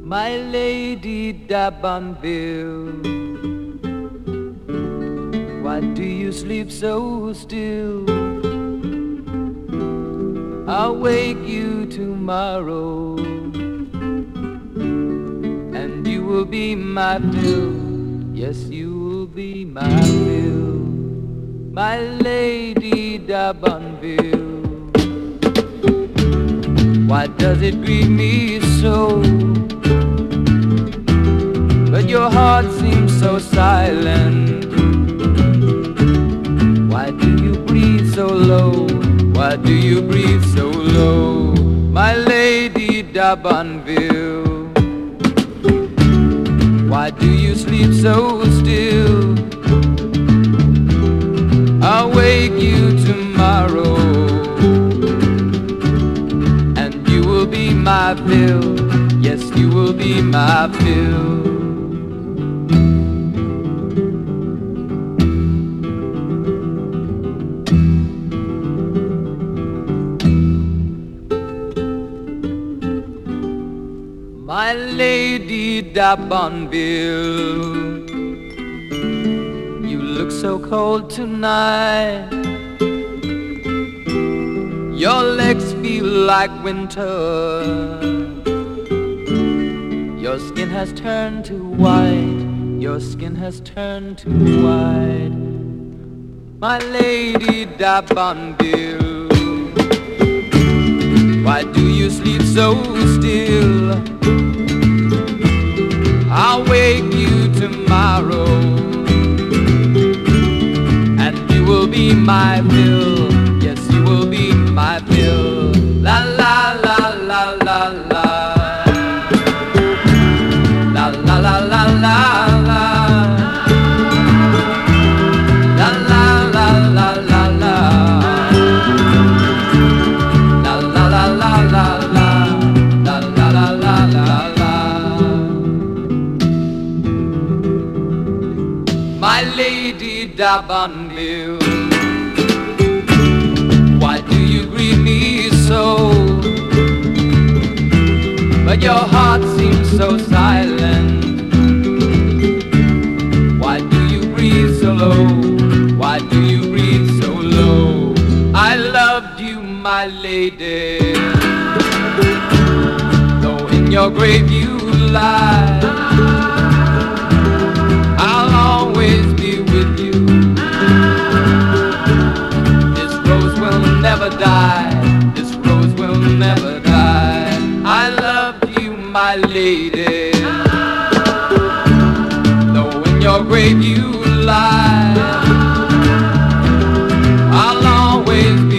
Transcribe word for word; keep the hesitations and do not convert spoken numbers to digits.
My Lady d'Abonville, why do you sleep so still? I'll wake you tomorrow, and you will be my fill. Yes, you will be my fill, my Lady d'Abonville. Why does it grieve me so? But your heart seems so silent. Why do you breathe so low? Why do you breathe so low, my Lady d'Abonville? Why do you sleep so still? I'll wake you tomorrow, and you will be my fill. Yes, you will be my fill. My Lady d'Abonville, you look so cold tonight. Your legs feel like winter. Your skin has turned to white. Your skin has turned to white, my Lady d'Abonville. Why do you sleep so still? I'll wake you tomorrow, and you will be my fill. Yes, you will be my fill. La la la la la la. La la la la la la. La la la la la la. La la la la la la. La la la la la la. My Lady d'Abonville, why do you grieve me so? But your heart seems so silent. Why do you breathe so low? Why do you breathe so low? I loved you, my lady, though in your grave you lie. I'll always be with you. This rose will never die. This rose will never die. I loved you, my lady, though in your grave you lie. I'll always be